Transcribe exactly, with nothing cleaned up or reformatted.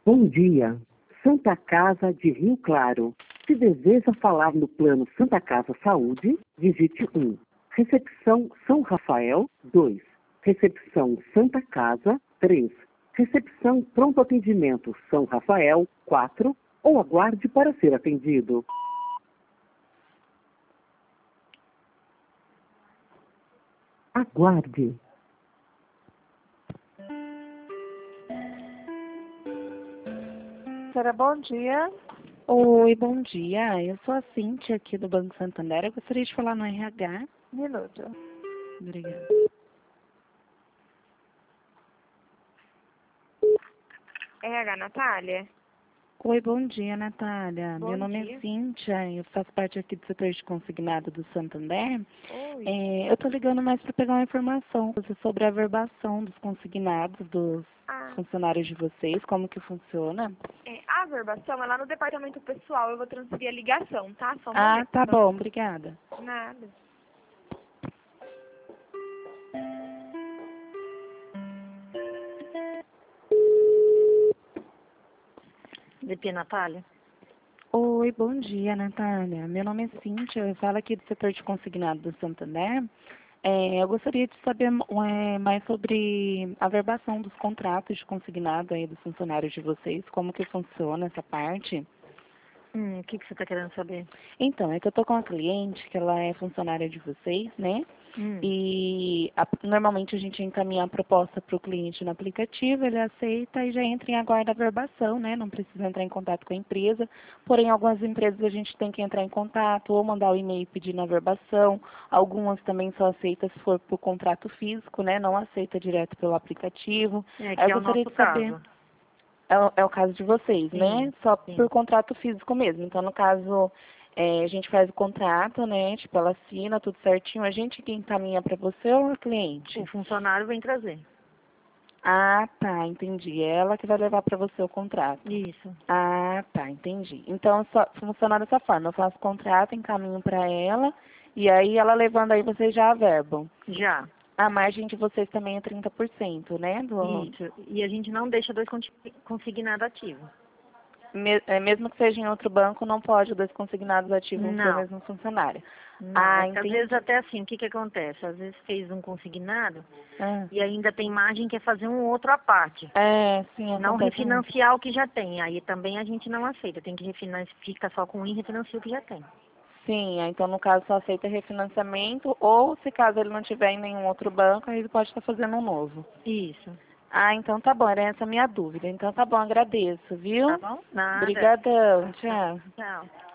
Bom dia, Santa Casa de Rio Claro. Se deseja falar no plano Santa Casa Saúde, digite um. Recepção São Rafael, dois. Recepção Santa Casa, três. Recepção Pronto Atendimento São Rafael, quatro. Ou aguarde para ser atendido. Aguarde. Senhora, bom dia. Oi, bom dia. Eu sou a Cíntia aqui do Banco Santander. Eu gostaria de falar no R H. Minuto. Obrigada. R H, Natália? Oi, bom dia, Natália. Bom Meu nome dia. é Cíntia, eu faço parte aqui do setor de consignado do Santander. Oi. É, eu estou ligando mais para pegar uma informação sobre a averbação dos consignados dos Ah, funcionários de vocês, como que funciona. é, a averbação é lá no departamento pessoal. Eu vou transferir a ligação, tá? Só um Ah, momento. tá bom, obrigada. Nada. D P Natália? Oi, bom dia, Natália. Meu nome é Cíntia, eu falo aqui do setor de consignado do Santander. É, eu gostaria de saber é, mais sobre a verbação dos contratos de consignado aí dos funcionários de vocês, como que funciona essa parte. Hum, o que, que você está querendo saber? Então, é que eu tô com uma cliente que ela é funcionária de vocês, né? Hum. E a- normalmente a gente encaminha a proposta para o cliente no aplicativo, ele aceita e já entra em aguarda a verbação, né? Não precisa entrar em contato com a empresa. Porém, algumas empresas a gente tem que entrar em contato ou mandar o e-mail pedindo a verbação. Algumas também só aceita se for por contrato físico, né? Não aceita direto pelo aplicativo. É Aí que eu é o gostaria nosso de saber. caso. É, o- é o caso de vocês, Sim, né? Só sim. por contrato físico mesmo. Então, no caso, é, a gente faz o contrato, né? Tipo, ela assina tudo certinho. A gente que encaminha para você ou o cliente? O funcionário vem trazer. Ah, tá, entendi. É ela que vai levar para você o contrato. Isso. Ah, tá, entendi. Então, só, funciona dessa forma. Eu faço o contrato, encaminho para ela, e aí ela levando aí, vocês já averbam. Já. A margem de vocês também é trinta por cento, né? Do, Isso. E a gente não deixa dois conti- consignados ativos. Me- é, mesmo que seja em outro banco, não pode dois consignados ativos ser o Não. mesmo funcionário. Não. Ah, é que às entendi. vezes até assim, o que, que acontece? Às vezes fez um consignado Ah, e ainda tem margem que é fazer um outro à parte. é, sim, Não acontece muito. refinanciar o que já tem. Aí também a gente não aceita. Tem que refinanciar, fica só com um e refinancia o que já tem. Sim, então no caso só aceita refinanciamento, ou se caso ele não tiver em nenhum outro banco, aí ele pode estar fazendo um novo. Isso. Ah, então tá bom, era essa a minha dúvida. Então tá bom, agradeço, viu? Tá bom? Nada. Obrigadão, tchau. Tchau.